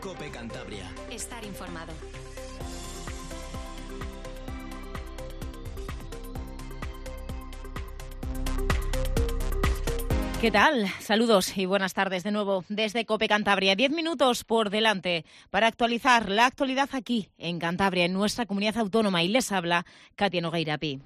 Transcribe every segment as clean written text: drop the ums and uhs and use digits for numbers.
COPE Cantabria. Estar informado. ¿Qué tal? Saludos y buenas tardes de nuevo desde COPE Cantabria. 10 minutos por delante para actualizar la actualidad aquí en Cantabria, en nuestra comunidad autónoma. Y les habla Katia Nogueirapi.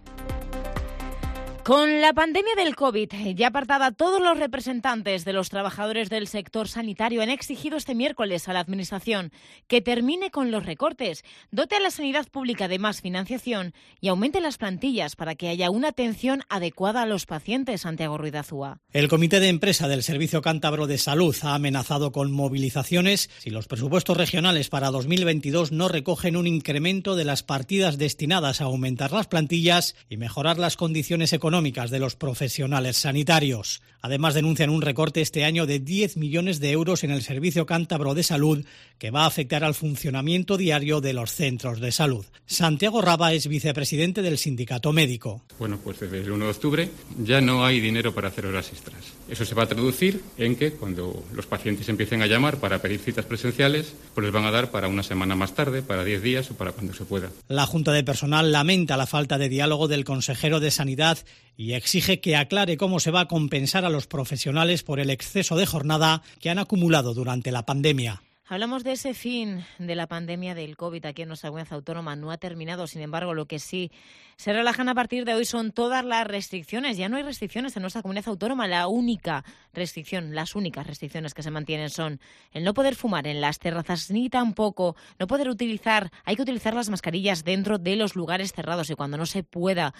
Con la pandemia del COVID ya apartada, todos los representantes de los trabajadores del sector sanitario han exigido este miércoles a la Administración que termine con los recortes, dote a la sanidad pública de más financiación y aumente las plantillas para que haya una atención adecuada a los pacientes. Santiago Ruiz de Azúa. El Comité de Empresa del Servicio Cántabro de Salud ha amenazado con movilizaciones si los presupuestos regionales para 2022 no recogen un incremento de las partidas destinadas a aumentar las plantillas y mejorar las condiciones económicas de los profesionales sanitarios. Además, denuncian un recorte este año de 10 millones de euros en el Servicio Cántabro de Salud que va a afectar al funcionamiento diario de los centros de salud. Santiago Raba es vicepresidente del sindicato médico. Bueno, pues desde el 1 de octubre ya no hay dinero para hacer horas extras. Eso se va a traducir en que cuando los pacientes empiecen a llamar para pedir citas presenciales, pues les van a dar para una semana más tarde, para 10 días o para cuando se pueda. La Junta de Personal lamenta la falta de diálogo del consejero de Sanidad y exige que aclare cómo se va a compensar a los profesionales por el exceso de jornada que han acumulado durante la pandemia. Hablamos de ese fin de la pandemia del COVID aquí en nuestra comunidad autónoma. No ha terminado, sin embargo, lo que sí se relajan a partir de hoy son todas las restricciones. Ya no hay restricciones en nuestra comunidad autónoma. Las únicas restricciones que se mantienen son el no poder fumar en las terrazas ni tampoco hay que utilizar las mascarillas dentro de los lugares cerrados y cuando no se pueda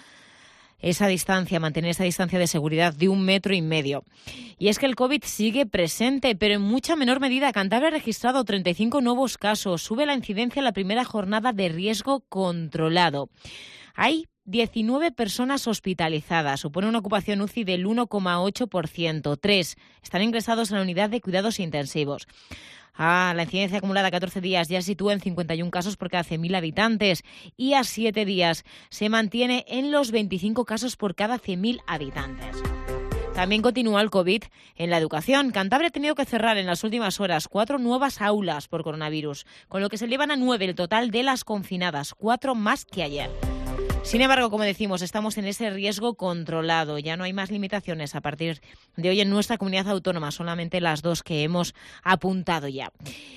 mantener esa distancia de seguridad de 1,5 metros. Y es que el COVID sigue presente, pero en mucha menor medida. Cantabria ha registrado 35 nuevos casos. Sube la incidencia en la primera jornada de riesgo controlado. Hay 19 personas hospitalizadas. Supone una ocupación UCI del 1,8%. 3 están ingresados en la unidad de cuidados intensivos. La incidencia acumulada a 14 días ya se sitúa en 51 casos por cada 100.000 habitantes y a 7 días se mantiene en los 25 casos por cada 100.000 habitantes. También continúa el COVID en la educación. Cantabria ha tenido que cerrar en las últimas horas 4 nuevas aulas por coronavirus, con lo que se elevan a 9 el total de las confinadas, 4 más que ayer. Sin embargo, como decimos, estamos en ese riesgo controlado. Ya no hay más limitaciones a partir de hoy en nuestra comunidad autónoma, solamente las 2 que hemos apuntado ya.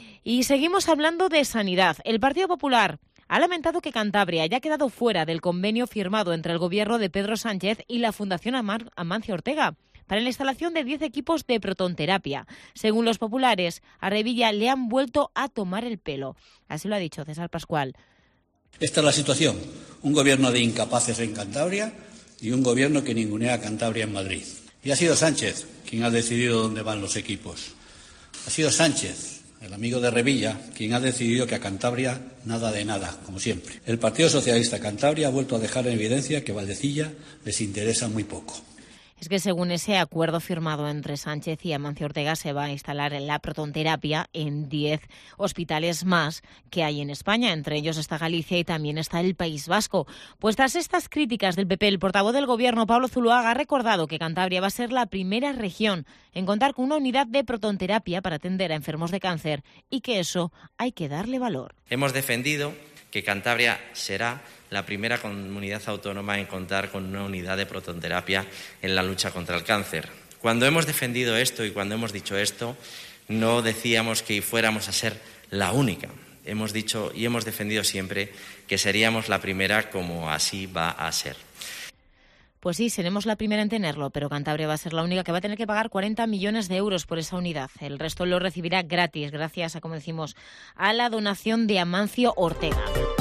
Y seguimos hablando de sanidad. El Partido Popular ha lamentado que Cantabria haya quedado fuera del convenio firmado entre el gobierno de Pedro Sánchez y la Fundación Amancio Ortega para la instalación de 10 equipos de protonterapia. Según los populares, a Revilla le han vuelto a tomar el pelo. Así lo ha dicho César Pascual. Esta es la situación. Un gobierno de incapaces en Cantabria y un gobierno que ningunea a Cantabria en Madrid. Y ha sido Sánchez quien ha decidido dónde van los equipos. Ha sido Sánchez, el amigo de Revilla, quien ha decidido que a Cantabria nada de nada, como siempre. El Partido Socialista Cantabria ha vuelto a dejar en evidencia que Valdecilla les interesa muy poco. Es que según ese acuerdo firmado entre Sánchez y Amancio Ortega se va a instalar la protonterapia en 10 hospitales más que hay en España. Entre ellos está Galicia y también está el País Vasco. Pues tras estas críticas del PP, el portavoz del Gobierno, Pablo Zuloaga, ha recordado que Cantabria va a ser la primera región en contar con una unidad de protonterapia para atender a enfermos de cáncer y que eso hay que darle valor. Hemos defendido que Cantabria será la primera comunidad autónoma en contar con una unidad de protonterapia en la lucha contra el cáncer. Cuando hemos defendido esto y cuando hemos dicho esto, no decíamos que fuéramos a ser la única. Hemos dicho y hemos defendido siempre que seríamos la primera, como así va a ser. Pues sí, seremos la primera en tenerlo, pero Cantabria va a ser la única que va a tener que pagar 40 millones de euros por esa unidad. El resto lo recibirá gratis, gracias a, como decimos, a la donación de Amancio Ortega.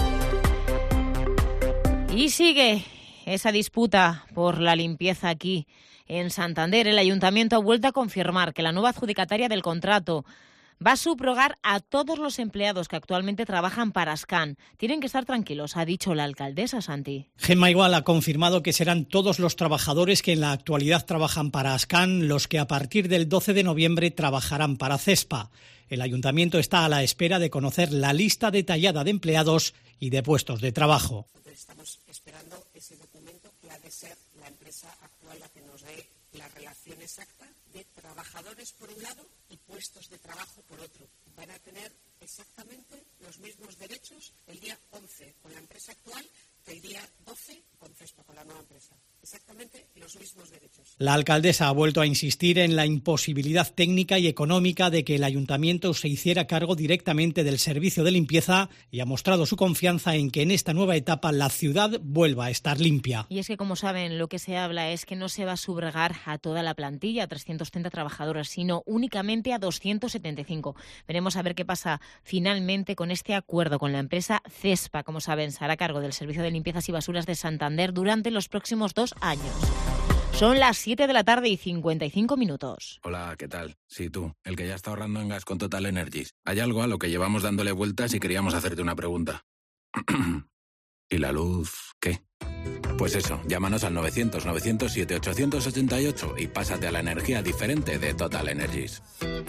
Y sigue esa disputa por la limpieza aquí en Santander. El Ayuntamiento ha vuelto a confirmar que la nueva adjudicataria del contrato va a subrogar a todos los empleados que actualmente trabajan para Ascan. Tienen que estar tranquilos, ha dicho la alcaldesa, Santi. Gemma Igual ha confirmado que serán todos los trabajadores que en la actualidad trabajan para Ascan los que a partir del 12 de noviembre trabajarán para CESPA. El Ayuntamiento está a la espera de conocer la lista detallada de empleados y de puestos de trabajo. Estamos esperando ese documento que ha de ser la empresa actual la que nos dé la relación exacta de trabajadores por un lado y puestos de trabajo por otro. Van a tener exactamente los mismos derechos el día 11 con la empresa actual que el día 12 con Cespa, con la nueva empresa. Exactamente los mismos derechos. La alcaldesa ha vuelto a insistir en la imposibilidad técnica y económica de que el ayuntamiento se hiciera cargo directamente del servicio de limpieza y ha mostrado su confianza en que en esta nueva etapa la ciudad vuelva a estar limpia. Y es que, como saben, lo que se habla es que no se va a subrogar a toda la plantilla, a 330 trabajadores, sino únicamente a 275. Veremos a ver qué pasa finalmente con este acuerdo con la empresa Cespa. Como saben, se hará cargo del servicio de limpiezas y basuras de Santander durante los próximos 2 años. Son las 7 de la tarde y 55 minutos. Hola, ¿qué tal? Sí, tú, el que ya está ahorrando en gas con Total Energies. Hay algo a lo que llevamos dándole vueltas y queríamos hacerte una pregunta. ¿Y la luz qué? Pues eso, llámanos al 900-907-888 y pásate a la energía diferente de Total Energies.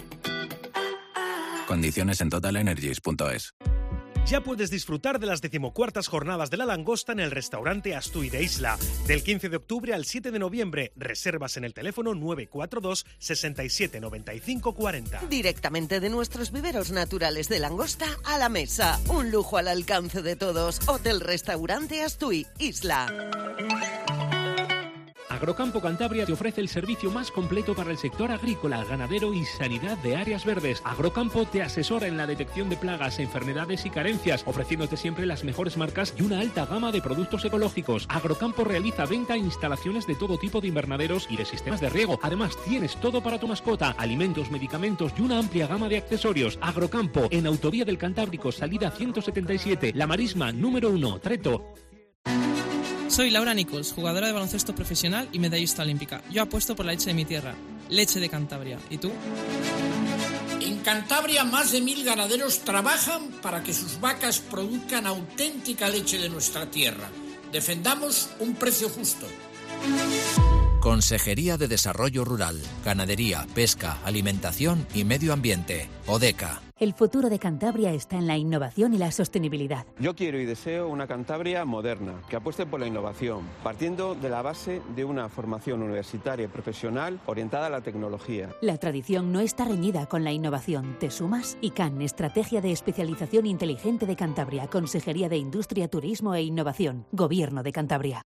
Condiciones en totalenergies.es. Ya puedes disfrutar de las 14ª jornadas de la langosta en el restaurante Astui de Isla. Del 15 de octubre al 7 de noviembre. Reservas en el teléfono 942 67 95 40. Directamente de nuestros viveros naturales de langosta a la mesa. Un lujo al alcance de todos. Hotel Restaurante Astui, Isla. Agrocampo Cantabria te ofrece el servicio más completo para el sector agrícola, ganadero y sanidad de áreas verdes. Agrocampo te asesora en la detección de plagas, enfermedades y carencias, ofreciéndote siempre las mejores marcas y una alta gama de productos ecológicos. Agrocampo realiza venta e instalaciones de todo tipo de invernaderos y de sistemas de riego. Además, tienes todo para tu mascota, alimentos, medicamentos y una amplia gama de accesorios. Agrocampo, en Autovía del Cantábrico, salida 177, La Marisma, número 1, Treto. Soy Laura Nichols, jugadora de baloncesto profesional y medallista olímpica. Yo apuesto por la leche de mi tierra, leche de Cantabria. ¿Y tú? En Cantabria más de 1000 ganaderos trabajan para que sus vacas produzcan auténtica leche de nuestra tierra. Defendamos un precio justo. Consejería de Desarrollo Rural, Ganadería, Pesca, Alimentación y Medio Ambiente. ODECA. El futuro de Cantabria está en la innovación y la sostenibilidad. Yo quiero y deseo una Cantabria moderna, que apueste por la innovación, partiendo de la base de una formación universitaria y profesional orientada a la tecnología. La tradición no está reñida con la innovación. ¿Te sumas? ICANN, Estrategia de Especialización Inteligente de Cantabria, Consejería de Industria, Turismo e Innovación, Gobierno de Cantabria.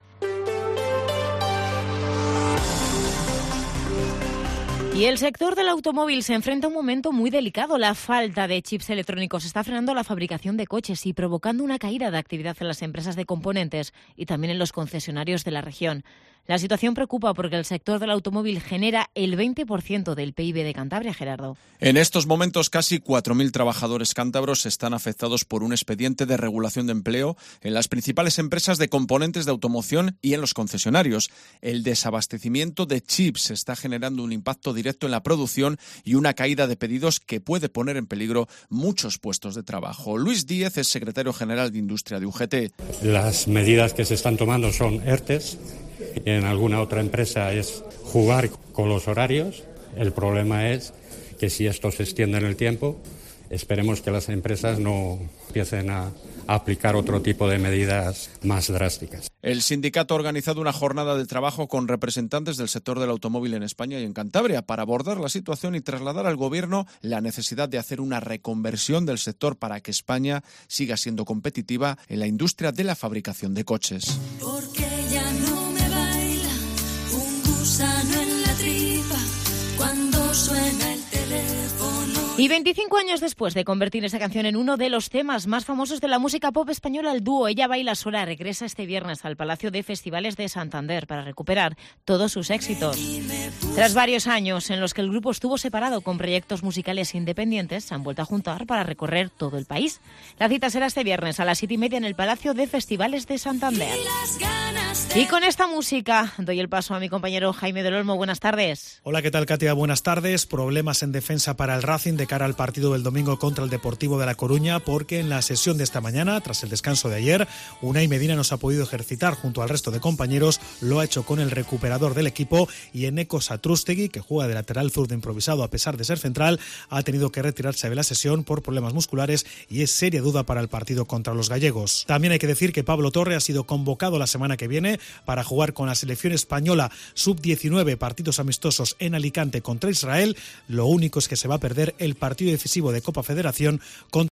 Y el sector del automóvil se enfrenta a un momento muy delicado. La falta de chips electrónicos está frenando la fabricación de coches y provocando una caída de actividad en las empresas de componentes y también en los concesionarios de la región. La situación preocupa porque el sector del automóvil genera el 20% del PIB de Cantabria, Gerardo. En estos momentos, casi 4.000 trabajadores cántabros están afectados por un expediente de regulación de empleo en las principales empresas de componentes de automoción y en los concesionarios. El desabastecimiento de chips está generando un impacto directo en la producción y una caída de pedidos que puede poner en peligro muchos puestos de trabajo. Luis Díez es secretario general de Industria de UGT. Las medidas que se están tomando son ERTEs. En alguna otra empresa es jugar con los horarios. El problema es que si esto se extiende en el tiempo, esperemos que las empresas no empiecen a aplicar otro tipo de medidas más drásticas. El sindicato ha organizado una jornada de trabajo con representantes del sector del automóvil en España y en Cantabria para abordar la situación y trasladar al Gobierno la necesidad de hacer una reconversión del sector para que España siga siendo competitiva en la industria de la fabricación de coches. Porque ya no me baila un gusano en la tripa cuando suena el teléfono. Y 25 años después de convertir esa canción en uno de los temas más famosos de la música pop española, el dúo Ella Baila Sola regresa este viernes al Palacio de Festivales de Santander para recuperar todos sus éxitos. Tras varios años en los que el grupo estuvo separado con proyectos musicales independientes, se han vuelto a juntar para recorrer todo el país. La cita será este viernes a las 7:30 en el Palacio de Festivales de Santander. Y con esta música doy el paso a mi compañero Jaime del Olmo. Buenas tardes. Hola, ¿qué tal, Katia? Buenas tardes. Problemas en defensa para el Racing de cara al partido del domingo contra el Deportivo de La Coruña, porque en la sesión de esta mañana, tras el descanso de ayer, Unai Medina no se ha podido ejercitar junto al resto de compañeros. Lo ha hecho con el recuperador del equipo, y Eneko Satrústegui, que juega de lateral zurdo improvisado a pesar de ser central, ha tenido que retirarse de la sesión por problemas musculares y es seria duda para el partido contra los gallegos. También hay que decir que Pablo Torre ha sido convocado la semana que viene para jugar con la selección española sub-19, partidos amistosos en Alicante contra Israel. Lo único es que se va a perder el partido decisivo de Copa Federación contra